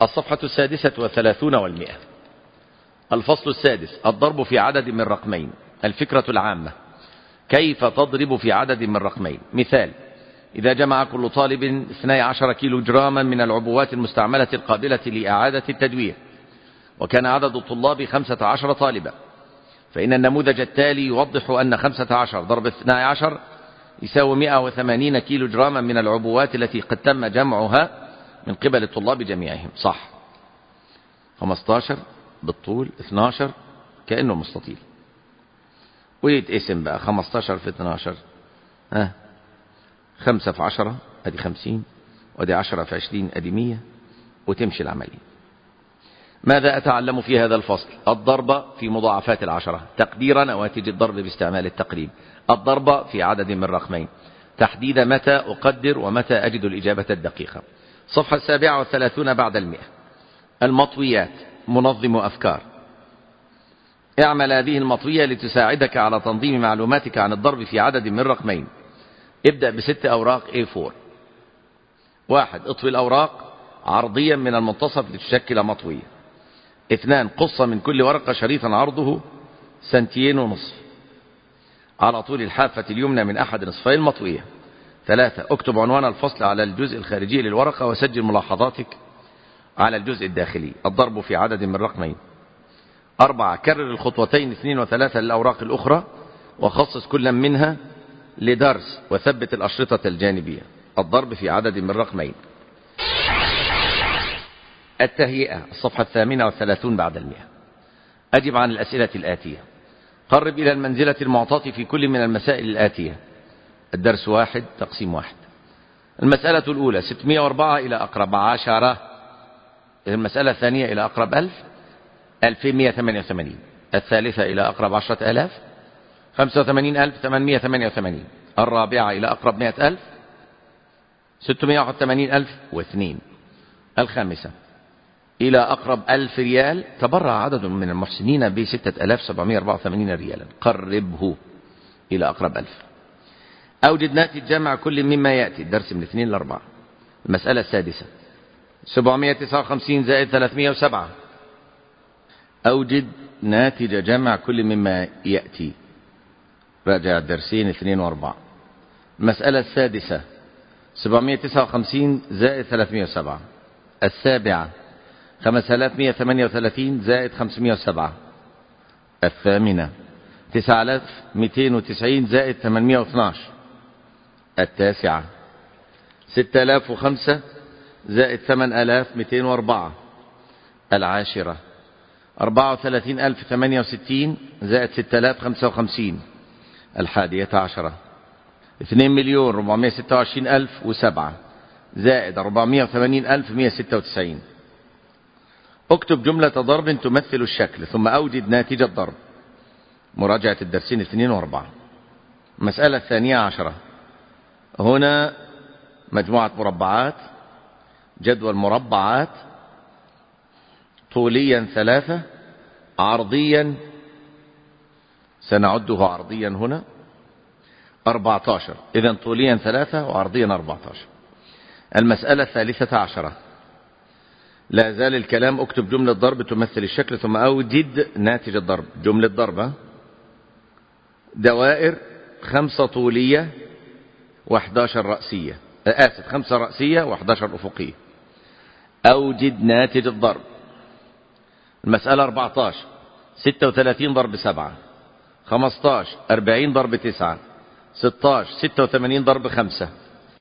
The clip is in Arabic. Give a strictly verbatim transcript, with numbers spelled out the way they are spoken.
الصفحة السادسة والثلاثون والمئة. الفصل السادس: الضرب في عدد من رقمين. الفكرة العامة: كيف تضرب في عدد من رقمين؟ مثال: إذا جمع كل طالب اثني عشر كيلو جراما من العبوات المستعملة القابلة لإعادة التدوير، وكان عدد الطلاب خمسة عشر طالبا، فإن النموذج التالي يوضح أن خمسة عشر ضرب اثني عشر يساوي مئة وثمانين كيلو جراما من العبوات التي قد تم جمعها من قبل الطلاب جميعهم. صح. خمسة عشر بالطول، اثني عشر كأنه مستطيل، ويتقسم بقى خمسة عشر في اثني عشر، ها خمسة في عشرة ادي خمسين، وادي عشرة في عشرين ادي مية، وتمشي العملية. ماذا أتعلم في هذا الفصل؟ الضرب في مضاعفات العشرة، تقدير نواتج الضرب باستعمال التقريب، الضرب في عدد من رقمين، تحديد متى أقدر ومتى أجد الإجابة الدقيقة. صفحة السابعة والثلاثون بعد المئة. المطويات، منظم أفكار. اعمل هذه المطوية لتساعدك على تنظيم معلوماتك عن الضرب في عدد من رقمين. ابدأ بست أوراق إيه فور. واحد، اطوي الأوراق عرضيا من المنتصف لتشكل مطوية. اثنان، قص من كل ورقة شريطا عرضه سنتين ونصف على طول الحافة اليمنى من أحد نصفي المطوية. ثلاثة، اكتب عنوان الفصل على الجزء الخارجي للورقة وسجل ملاحظاتك على الجزء الداخلي. الضرب في عدد من رقمين. أربعة، كرر الخطوتين اثنين وثلاثة للأوراق الأخرى وخصص كل منها لدرس وثبت الأشرطة الجانبية. الضرب في عدد من رقمين. التهيئة، الصفحة الثامنة والثلاثون بعد المئة. أجب عن الأسئلة الآتية. قرب إلى المنزلة المعطاة في كل من المسائل الآتية. الدرس واحد، تقسيم واحد. المسألة الأولى: ستمائة وأربعة إلى أقرب عشرة. المسألة الثانية: إلى أقرب ألف، ألفين ومئة وثمانية وثمانين. الثالثة: إلى أقرب عشرة آلاف، خمسة وثمانين ألف وثمانمائة وثمانية وثمانين. الرابعة: إلى أقرب مئة ألف، ستمائة وواحد وثمانين ألف واثنين. الخامسة: إلى أقرب ألف ريال. تبرع عدد من المحسنين بستة آلاف وسبعمائة وأربعة وثمانين ريالا. قربه إلى أقرب ألف. أوجد ناتج جمع كل مما يأتي. الدرس من اثنين لأربعة. المسألة السادسة: سبعمائة وتسعة وخمسين زائد ثلاثمائة وسبعة. أوجد ناتج جمع كل مما يأتي. راجع الدرسين اثنين وأربعة. المسألة السادسة: سبعمائة وتسعة وخمسين زائد ثلاثمائة وسبعة. السابعة: خمسة آلاف ومئة وثمانية وثلاثين زائد خمسمائة وسبعة. الثامنة: تسعة آلاف ومئتين وتسعين زائد ثمانمائة واثني عشر. التاسعة: ستة آلاف وخمسة زائد ثمانية آلاف ومئتين وأربعة. العاشرة: أربعة وثلاثين ألف وثمانية وستين زائد ستة آلاف وخمسة وخمسين. الحادية عشرة: اثنين مليون أربعمائة وستة وعشرين ألف وسبعة زائد أربعمائة وثمانين ألف ومئة وستة وتسعين. اكتب جملة ضرب تمثل الشكل ثم أوجد ناتج الضرب. مراجعة الدرسين اثنين وأربعة. المسألة الثانية عشرة. هنا مجموعة مربعات، جدول مربعات، طوليا ثلاثة، عرضيا سنعده عرضيا هنا أربعة عشر. إذن طوليا ثلاثة وعرضيا أربعة عشر. المسألة الثالثة عشرة. لا زال الكلام. اكتب جملة ضرب تمثل الشكل ثم أوجد ناتج الضرب. جملة ضربة: دوائر خمسة طولية وأحد عشر رأسية، آسف خمسة رأسية وأحد عشر أفقية. أوجد ناتج الضرب. المسألة أربعة عشر: ستة وثلاثين ضرب سبعة، خمسة عشر أربعين ضرب تسعة، ستة عشر ستة وثمانين ضرب خمسة.